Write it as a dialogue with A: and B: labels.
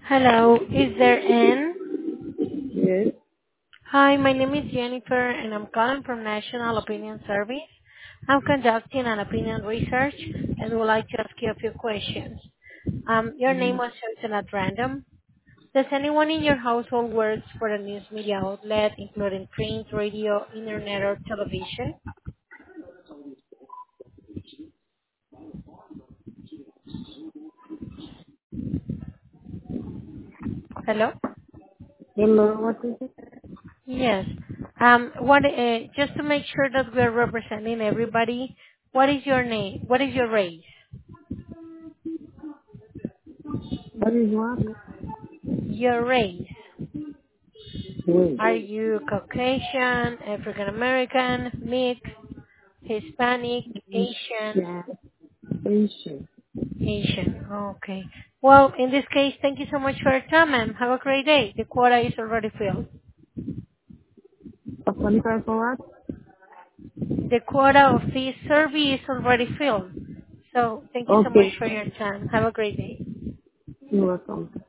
A: Hello, is there Ann?
B: Yes.
A: Hi, my name is Jennifer, and I'm calling from National Opinion Service. I'm conducting an opinion research and would like to ask you a few questions. Your name
B: Mm-hmm.
A: was chosen at random. Does anyone in your household works for a news media outlet, including print, radio, internet, or television? Hello?
B: Hello, what is it?
A: Yes. Just to make sure that we're representing everybody, what is your name? What is your race?
B: What is what?
A: Your race.
B: Wait.
A: Are you Caucasian, African American, mixed, Hispanic, Asian?
B: Yeah. Patient.
A: Asian. Okay. Well, in this case, thank you so much for your time, ma'am. Have a great day. The quota is already filled.
B: A 25 for what?
A: The quota of this survey is already filled. So thank you so much
B: Okay.
A: for your time. Have a great day.
B: You're welcome.